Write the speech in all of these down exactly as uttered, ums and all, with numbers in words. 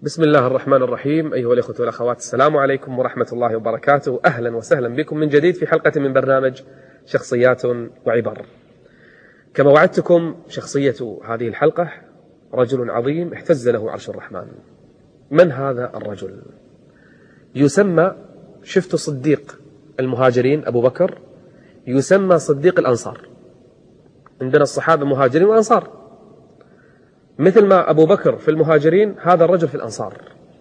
بسم الله الرحمن الرحيم. أيها الأخوة والأخوات، السلام عليكم ورحمة الله وبركاته. أهلا وسهلا بكم من جديد في حلقة من برنامج شخصيات وعبر. كما وعدتكم، شخصية هذه الحلقة رجل عظيم اهتز له عرش الرحمن. من هذا الرجل؟ يسمى، شفت صديق المهاجرين أبو بكر، يسمى صديق الأنصار. عندنا الصحابة مهاجرين وأنصار، مثل ما أبو بكر في المهاجرين هذا الرجل في الأنصار،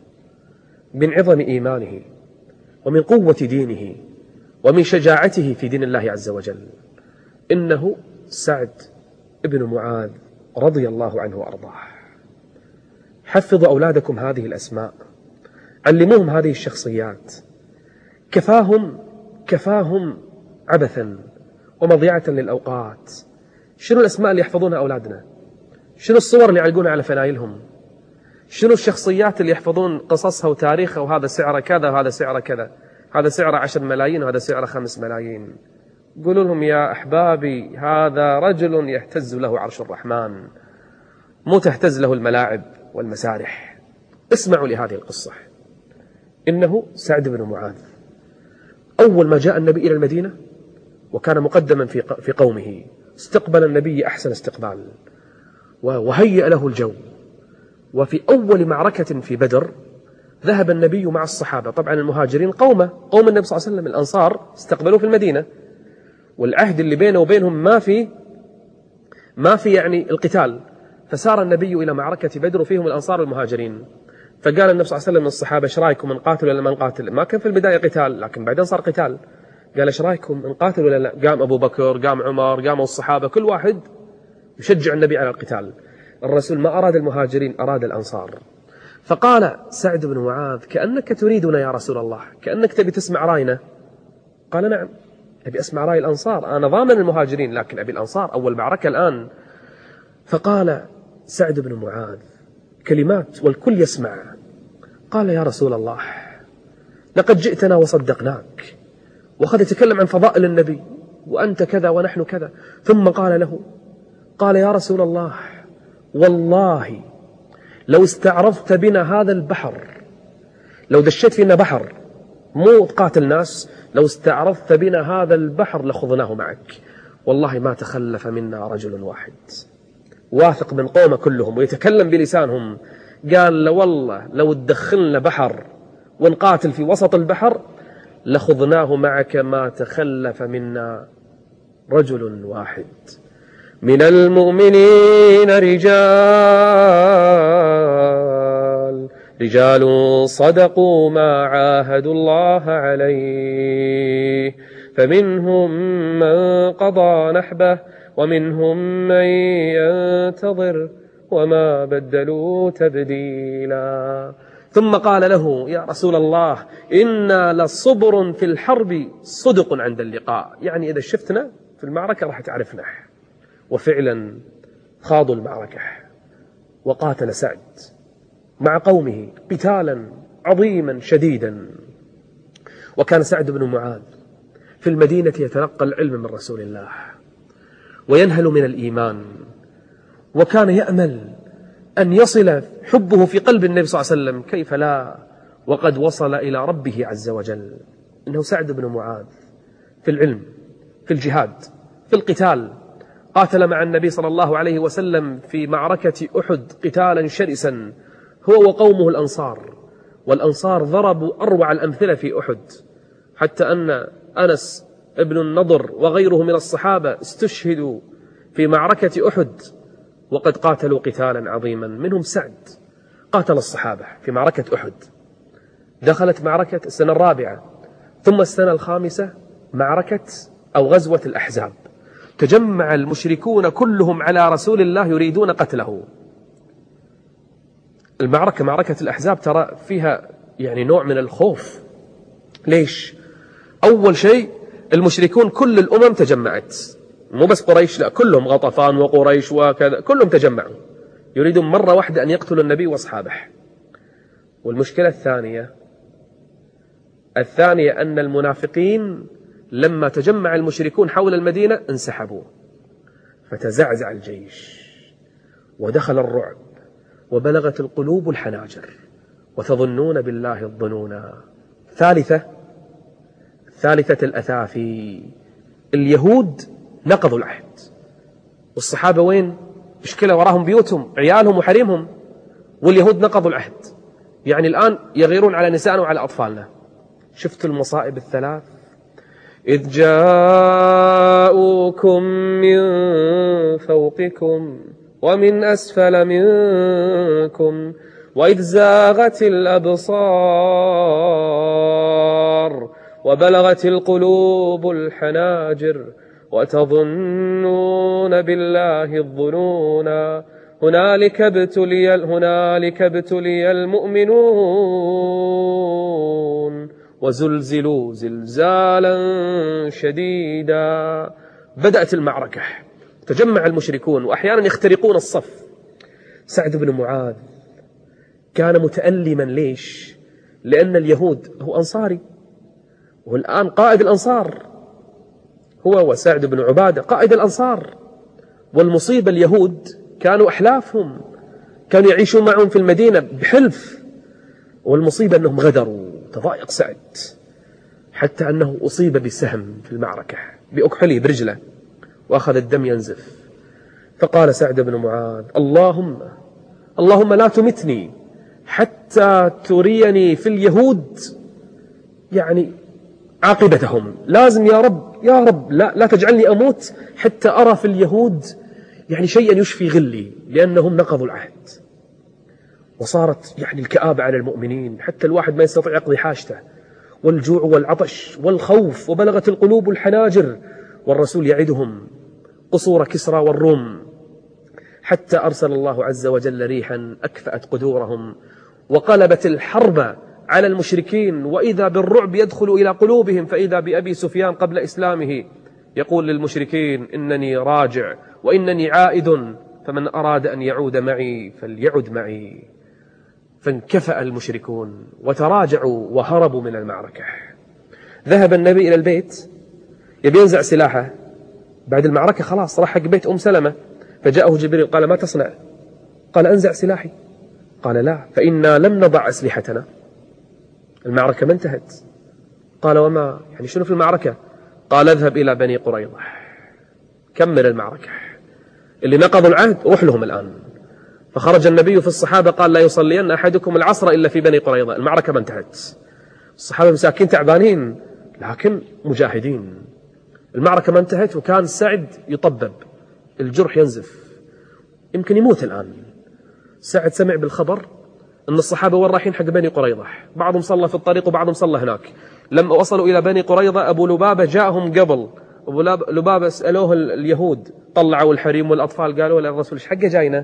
من عظم إيمانه ومن قوة دينه ومن شجاعته في دين الله عز وجل. إنه سعد بن معاذ رضي الله عنه وأرضاه. حفظوا أولادكم هذه الأسماء، علموهم هذه الشخصيات. كفاهم كفاهم عبثا ومضيعة للأوقات. شنو الأسماء اللي يحفظونها أولادنا؟ شنو الصور اللي يعلقونها على فنايلهم؟ شنو الشخصيات اللي يحفظون قصصها وتاريخها، وهذا سعره كذا وهذا سعره كذا، هذا سعره عشر ملايين وهذا سعره خمس ملايين؟ قولوا لهم يا أحبابي هذا رجل يهتز له عرش الرحمن، مو تهتز له الملاعب والمسارح. اسمعوا لهذه القصة. إنه سعد بن معاذ أول ما جاء النبي إلى المدينة وكان مقدما في في قومه، استقبل النبي أحسن استقبال وهيئ له الجو. وفي أول معركة في بدر ذهب النبي مع الصحابة، طبعا المهاجرين قومه قوم النبي صلى الله عليه وسلم، الأنصار استقبلوه في المدينة، والعهد اللي بينه وبينهم ما في ما في يعني القتال. فسار النبي إلى معركة بدر وفيهم الأنصار والمهاجرين. فقال النبي صلى الله عليه وسلم للصحابة: ايش رايكم نقاتل ولا ما نقاتل؟ ما كان في البداية قتال، لكن بعدين صار قتال. قال: ايش رايكم نقاتل ولا لا؟ قام أبو بكر، قام عمر، قاموا الصحابة، كل واحد يشجع النبي على القتال. الرسول ما أراد المهاجرين، أراد الأنصار. فقال سعد بن معاذ: كأنك تريدنا يا رسول الله، كأنك تبي تسمع راينا. قال: نعم، أبي أسمع رأي الأنصار، أنا ضامن المهاجرين لكن أبي الأنصار، أول معركة الآن. فقال سعد بن معاذ كلمات والكل يسمع. قال: يا رسول الله، لقد جئتنا وصدقناك، وقد يتكلم عن فضائل النبي وأنت كذا ونحن كذا. ثم قال له، قال: يا رسول الله، والله لو استعرضت بنا هذا البحر، لو دشيت فينا بحر، مو تقاتل ناس، لو استعرضت بنا هذا البحر لخضناه معك، والله ما تخلف منا رجل واحد. واثق من قومه كلهم ويتكلم بلسانهم. قال: لو والله لو تدخلنا بحر ونقاتل في وسط البحر لخضناه معك، ما تخلف منا رجل واحد. من المؤمنين رجال رجال صدقوا ما عاهدوا الله عليه، فمنهم من قضى نحبه ومنهم من ينتظر وما بدلوا تبديلا. ثم قال له: يا رسول الله، إنا لصبر في الحرب صدق عند اللقاء، يعني إذا شفتنا في المعركة راح تعرفنا. وفعلا خاضوا المعركة وقاتل سعد مع قومه قتالا عظيما شديدا. وكان سعد بن معاذ في المدينة يتلقى العلم من رسول الله وينهل من الإيمان، وكان يأمل أن يصل حبه في قلب النبي صلى الله عليه وسلم، كيف لا وقد وصل إلى ربه عز وجل. إنه سعد بن معاذ في العلم، في الجهاد، في القتال، قاتل مع النبي صلى الله عليه وسلم في معركة أحد قتالا شرسا هو وقومه الأنصار. والأنصار ضربوا أروع الأمثلة في أحد، حتى أن أنس ابن النضر وغيره من الصحابة استشهدوا في معركة أحد وقد قاتلوا قتالا عظيما. منهم سعد قاتل الصحابة في معركة أحد. دخلت معركة السنة الرابعة، ثم السنة الخامسة معركة أو غزوة الأحزاب. تجمع المشركون كلهم على رسول الله يريدون قتله. المعركة معركة الأحزاب ترى فيها يعني نوع من الخوف. ليش؟ أول شيء المشركون كل الأمم تجمعت، مو بس قريش، لا، كلهم، غطفان وقريش وكذا، كلهم تجمعوا يريدون مرة واحدة أن يقتلوا النبي وأصحابه. والمشكلة الثانية الثانية أن المنافقين لما تجمع المشركون حول المدينة انسحبوا، فتزعزع الجيش ودخل الرعب وبلغت القلوب الحناجر وتظنون بالله الظنونا. ثالثة ثالثة الأثافي، اليهود نقضوا العهد، والصحابة وين؟ مشكلة وراهم بيوتهم، عيالهم وحريمهم، واليهود نقضوا العهد. يعني الآن يغيرون على نسائنا وعلى أطفالنا. شفتوا المصائب الثلاث؟ إذ جاءوكم من فوقكم ومن أسفل منكم وإذ زاغت الأبصار وبلغت القلوب الحناجر وتظنون بالله الظنونا هنالك ابتلي هنالك ابتلي المؤمنون وزلزلوا زلزالا شديدا. بدأت المعركة، تجمع المشركون وأحيانا يخترقون الصف. سعد بن معاذ كان متألما. ليش؟ لأن اليهود، هو أنصاري والآن قائد الأنصار، هو وسعد بن عبادة قائد الأنصار، والمصيبة اليهود كانوا أحلافهم، كانوا يعيشون معهم في المدينة بحلف، والمصيبة أنهم غدروا. تضايق سعد حتى أنه أصيب بسهم في المعركة بأكحله برجله وأخذ الدم ينزف. فقال سعد بن معاذ: اللهم اللهم لا تمتني حتى تريني في اليهود يعني عاقبتهم. لازم يا رب يا رب لا, لا تجعلني أموت حتى أرى في اليهود يعني شيئا يشفي غلي، لأنهم نقضوا العهد. وصارت يعني الكآبة على المؤمنين، حتى الواحد ما يستطيع يقضي حاجته، والجوع والعطش والخوف، وبلغت القلوب الحناجر، والرسول يعدهم قصور كسرى والروم، حتى أرسل الله عز وجل ريحا أكفأت قدورهم وقلبت الحرب على المشركين، وإذا بالرعب يدخل إلى قلوبهم، فإذا بأبي سفيان قبل إسلامه يقول للمشركين: إنني راجع وإنني عائد، فمن أراد أن يعود معي فليعد معي. فانكفأ المشركون وتراجعوا وهربوا من المعركة. ذهب النبي إلى البيت يبي ينزع سلاحه بعد المعركة، خلاص راح حق بيت أم سلمة، فجاءه جبريل قال: ما تصنع؟ قال: أنزع سلاحي. قال: لا، فإنا لم نضع أسلحتنا، المعركة ما انتهت. قال: وما يعني شنو في المعركة؟ قال: اذهب إلى بني قريظة، كمل المعركة، اللي نقضوا العهد روح لهم الآن. فخرج النبي في الصحابة قال: لا يصلين أحدكم العصر إلا في بني قريظة. المعركة ما انتهت، الصحابة مساكين تعبانين لكن مجاهدين. المعركة ما انتهت، وكان سعد يطبب، الجرح ينزف، يمكن يموت الآن. سعد سمع بالخبر أن الصحابة وين رايحين؟ حق بني قريظة. بعضهم صلى في الطريق وبعضهم صلى هناك. لما وصلوا إلى بني قريظة أبو لبابة جاءهم قبل. أبو لبابة سألوه اليهود، طلعوا الحريم والأطفال، قالوا للرسول: إيش حقه جاينا؟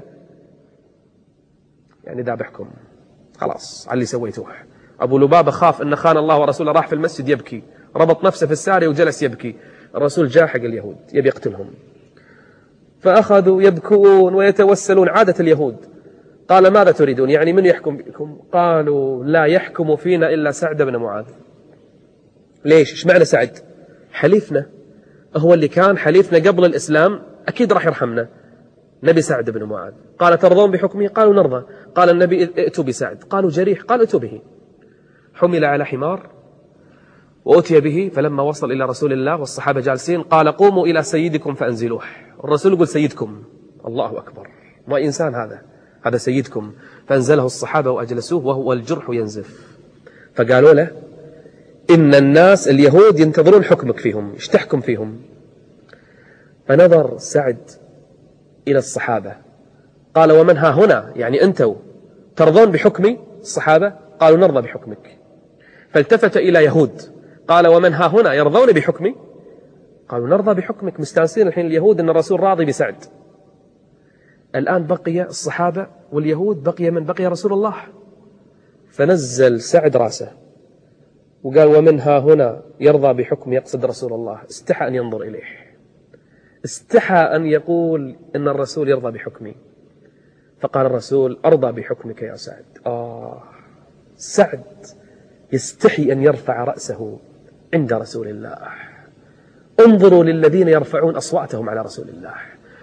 يعني ذابحكم، خلاص على اللي سويتوه. أبو لبابة خاف أن خان الله ورسوله، راح في المسجد يبكي، ربط نفسه في السارية وجلس يبكي. الرسول جاء حق اليهود يبي يقتلهم، فأخذوا يبكون ويتوسلون، عادة اليهود. قال: ماذا تريدون؟ يعني من يحكم بكم؟ قالوا: لا يحكم فينا إلا سعد بن معاذ. ليش؟ إيش معنى سعد؟ حليفنا، هو اللي كان حليفنا قبل الإسلام، أكيد راح يرحمنا. نبي سعد بن معاذ. قال: ترضون بحكمه؟ قالوا: نرضى. قال النبي: ائتوا بسعد. قالوا: جريح. قالوا: ائتوا به. حمل على حمار وأتي به، فلما وصل إلى رسول الله والصحابة جالسين قال: قوموا إلى سيدكم فأنزلوه. الرسول يقول: سيدكم، الله أكبر، ما إنسان هذا، هذا سيدكم. فأنزله الصحابة وأجلسوه وهو الجرح ينزف. فقالوا له: إن الناس اليهود ينتظرون حكمك فيهم، ايش تحكم فيهم؟ فنظر سعد إلى الصحابة قال: ومن ها هنا؟ يعني أنتوا ترضون بحكمي؟ الصحابة قالوا: نرضى بحكمك. فالتفت إلى يهود قال: ومن ها هنا يرضون بحكمي؟ قالوا: نرضى بحكمك. مستانسين الحين اليهود أن الرسول راضي بسعد. الآن بقي الصحابة واليهود، بقي من بقي رسول الله. فنزل سعد راسه وقال: ومن ها هنا يرضى بحكم، يقصد رسول الله. استحى أن ينظر إليه، استحى أن يقول إن الرسول يرضى بحكمي. فقال الرسول: أرضى بحكمك يا سعد. آه، سعد يستحي أن يرفع رأسه عند رسول الله. انظروا للذين يرفعون أصواتهم على رسول الله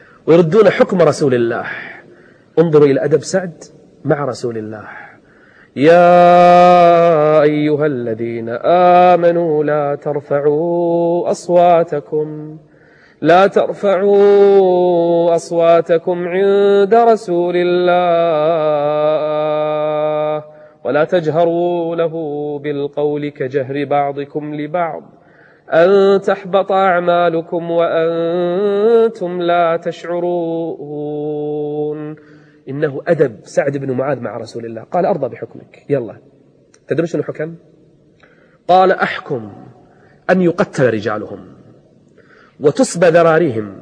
ويردون حكم رسول الله. انظروا إلى أدب سعد مع رسول الله. يا أيها الذين آمنوا لا ترفعوا أصواتكم لا ترفعوا أصواتكم عند رسول الله ولا تجهروا له بالقول كجهر بعضكم لبعض أن تحبط أعمالكم وأنتم لا تشعرون. إنه أدب سعد بن معاذ مع رسول الله. قال أرضى بحكمك. يلا تدري شنو حكم؟ قال أحكم أن يقتل رجالهم وتصبى ذراريهم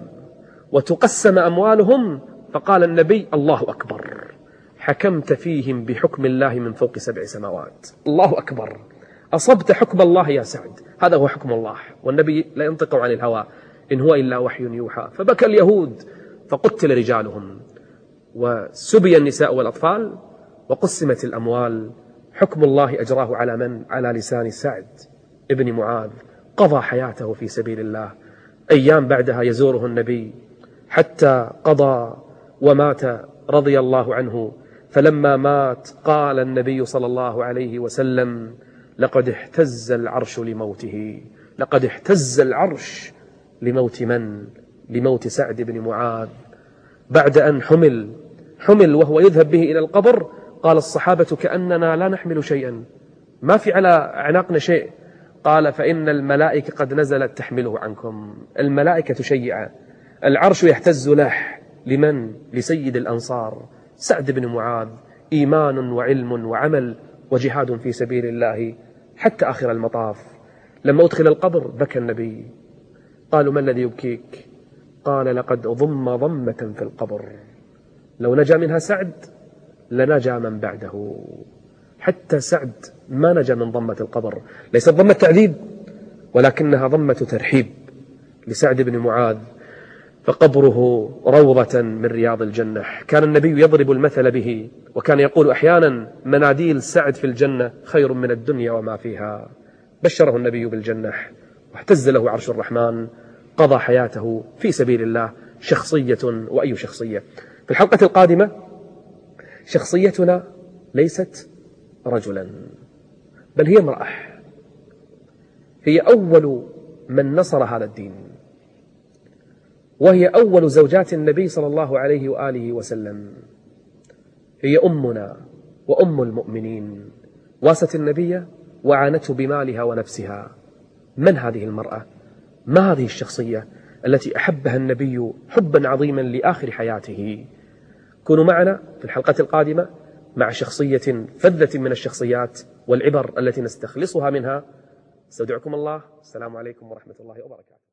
وتقسم أموالهم. فقال النبي الله أكبر، حكمت فيهم بحكم الله من فوق سبع سماوات. الله أكبر، أصبت حكم الله يا سعد، هذا هو حكم الله. والنبي لا ينطق عن الهوى إن هو إلا وحي يوحى. فبكى اليهود فقتل رجالهم وسبي النساء والأطفال وقسمت الأموال. حكم الله أجراه على من؟ على لسان سعد ابن معاذ. قضى حياته في سبيل الله. أيام بعدها يزوره النبي حتى قضى ومات رضي الله عنه. فلما مات قال النبي صلى الله عليه وسلم لقد اهتز العرش لموته. لقد اهتز العرش لموت من؟ لموت سعد بن معاذ. بعد أن حمل حمل وهو يذهب به إلى القبر قال الصحابة كأننا لا نحمل شيئا، ما في على أعناقنا شيء. قال فإن الملائكة قد نزلت تحمله عنكم. الملائكة تشيع، العرش يهتز له. لمن؟ لسيد الأنصار سعد بن معاذ. إيمان وعلم وعمل وجهاد في سبيل الله حتى آخر المطاف. لما أدخل القبر بكى النبي. قالوا ما الذي يبكيك؟ قال لقد ضم ضمة في القبر لو نجا منها سعد لنجا من بعده. حتى سعد ما نجا من ضمة القبر. ليست ضمة تعذيب ولكنها ضمة ترحيب لسعد بن معاذ. فقبره روضة من رياض الجنة. كان النبي يضرب المثل به وكان يقول أحيانا مناديل سعد في الجنة خير من الدنيا وما فيها. بشره النبي بالجنة واهتز له عرش الرحمن. قضى حياته في سبيل الله. شخصية، وأي شخصية. في الحلقة القادمة شخصيتنا ليست رجلا بل هي امرأة. هي أول من نصر هذا الدين، وهي أول زوجات النبي صلى الله عليه وآله وسلم. هي أمنا وأم المؤمنين، واست النبي وعانته بمالها ونفسها. من هذه المرأة؟ ما هذه الشخصية التي أحبها النبي حبا عظيما لآخر حياته؟ كونوا معنا في الحلقة القادمة مع شخصية فذة من الشخصيات والعبر التي نستخلصها منها. استودعكم الله. السلام عليكم ورحمة الله وبركاته.